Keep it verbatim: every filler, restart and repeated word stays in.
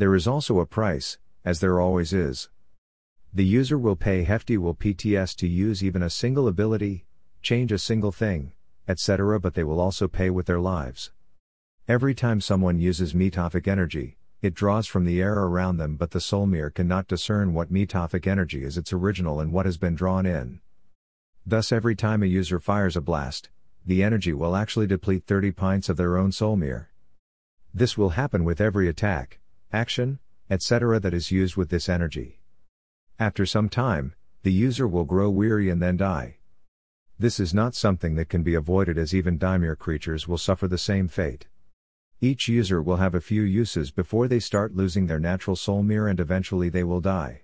There is also a price, as there always is. The user will pay hefty will P T S to use even a single ability, change a single thing, et cetera, but they will also pay with their lives. Every time someone uses metaphic energy, it draws from the air around them, but the soul mirror cannot discern what metaphic energy is its original and what has been drawn in. Thus every time a user fires a blast, the energy will actually deplete thirty pints of their own soul mirror. This will happen with every attack, action, et cetera that is used with this energy. After some time, the user will grow weary and then die. This is not something that can be avoided, as even Daimir creatures will suffer the same fate. Each user will have a few uses before they start losing their natural soul mirror, and eventually they will die.